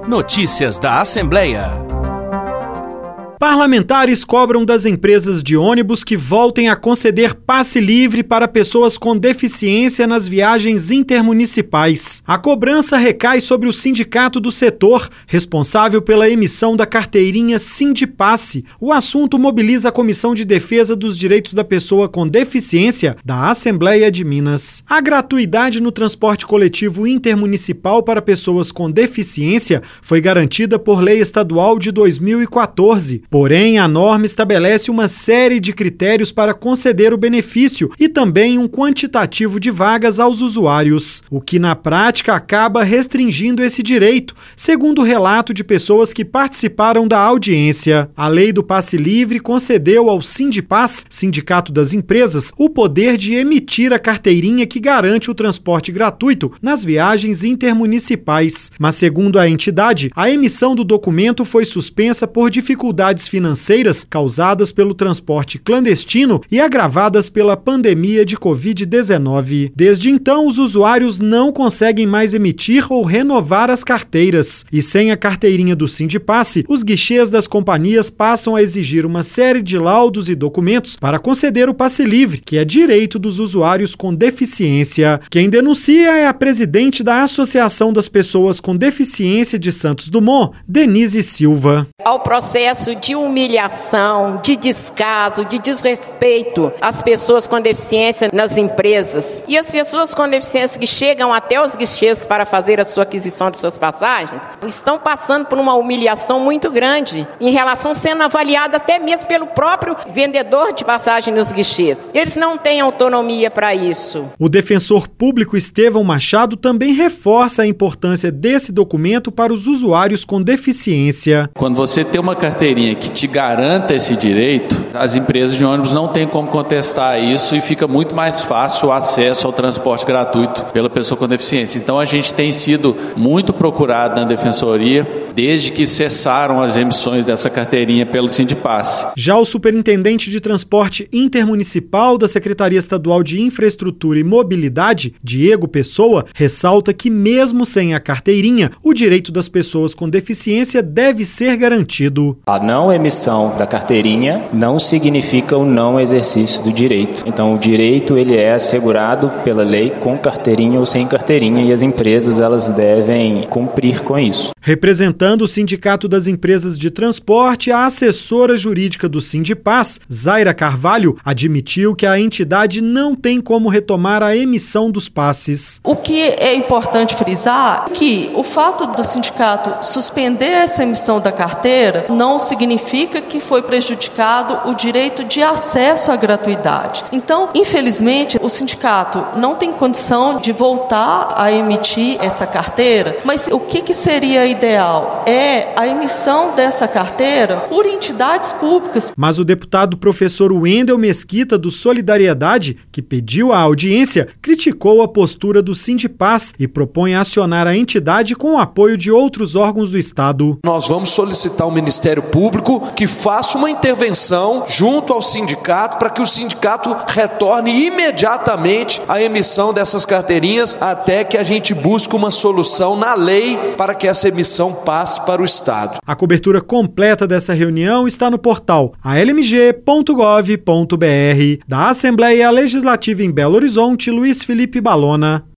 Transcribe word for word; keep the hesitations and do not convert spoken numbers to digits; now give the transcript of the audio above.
Notícias da Assembleia. Parlamentares cobram das empresas de ônibus que voltem a conceder passe livre para pessoas com deficiência nas viagens intermunicipais. A cobrança recai sobre o sindicato do setor, responsável pela emissão da carteirinha Sindipasse. O assunto mobiliza a Comissão de Defesa dos Direitos da Pessoa com Deficiência da Assembleia de Minas. A gratuidade no transporte coletivo intermunicipal para pessoas com deficiência foi garantida por lei estadual de dois mil e quatorze. Porém, a norma estabelece uma série de critérios para conceder o benefício e também um quantitativo de vagas aos usuários, o que na prática acaba restringindo esse direito, segundo o relato de pessoas que participaram da audiência. A lei do passe livre concedeu ao Sindipass, Sindicato das Empresas, o poder de emitir a carteirinha que garante o transporte gratuito nas viagens intermunicipais. Mas, segundo a entidade, a emissão do documento foi suspensa por dificuldades financeiras causadas pelo transporte clandestino e agravadas pela pandemia de covid dezenove. Desde então, os usuários não conseguem mais emitir ou renovar as carteiras. E sem a carteirinha do Sindipasse, os guichês das companhias passam a exigir uma série de laudos e documentos para conceder o passe livre, que é direito dos usuários com deficiência. Quem denuncia é a presidente da Associação das Pessoas com Deficiência de Santos Dumont, Denise Silva. Ao processo de humilhação, de descaso, de desrespeito às pessoas com deficiência nas empresas. E as pessoas com deficiência que chegam até os guichês para fazer a sua aquisição de suas passagens, estão passando por uma humilhação muito grande, em relação sendo avaliada até mesmo pelo próprio vendedor de passagem nos guichês. Eles não têm autonomia para isso. O defensor público Estevão Machado também reforça a importância desse documento para os usuários com deficiência. Quando você tem uma carteirinha que te garanta esse direito, as empresas de ônibus não têm como contestar isso e fica muito mais fácil o acesso ao transporte gratuito pela pessoa com deficiência. Então a gente tem sido muito procurado na Defensoria desde que cessaram as emissões dessa carteirinha pelo Sindipasse. Já o superintendente de transporte intermunicipal da Secretaria Estadual de Infraestrutura e Mobilidade, Diego Pessoa, ressalta que mesmo sem a carteirinha, o direito das pessoas com deficiência deve ser garantido. A não emissão da carteirinha não significa o não exercício do direito. Então o direito ele é assegurado pela lei com carteirinha ou sem carteirinha e as empresas elas devem cumprir com isso. Representando o Sindicato das Empresas de Transporte, a assessora jurídica do Sindipass, Zaira Carvalho, admitiu que a entidade não tem como retomar a emissão dos passes. O que é importante frisar é que o fato do sindicato suspender essa emissão da carteira não significa que foi prejudicado o direito de acesso à gratuidade. Então, infelizmente, o sindicato não tem condição de voltar a emitir essa carteira, mas o que, que seria ideal? É a emissão dessa carteira por entidades públicas. Mas o deputado professor Wendel Mesquita, do Solidariedade, que pediu a audiência, criticou a postura do Sindipass e propõe acionar a entidade com o apoio de outros órgãos do Estado. Nós vamos solicitar ao Ministério Público que faça uma intervenção junto ao sindicato para que o sindicato retorne imediatamente à emissão dessas carteirinhas até que a gente busque uma solução na lei para que essa emissão passe para o Estado. A cobertura completa dessa reunião está no portal a l m g ponto gov ponto b r. Da Assembleia Legislativa em Belo Horizonte, Luiz Felipe Balona.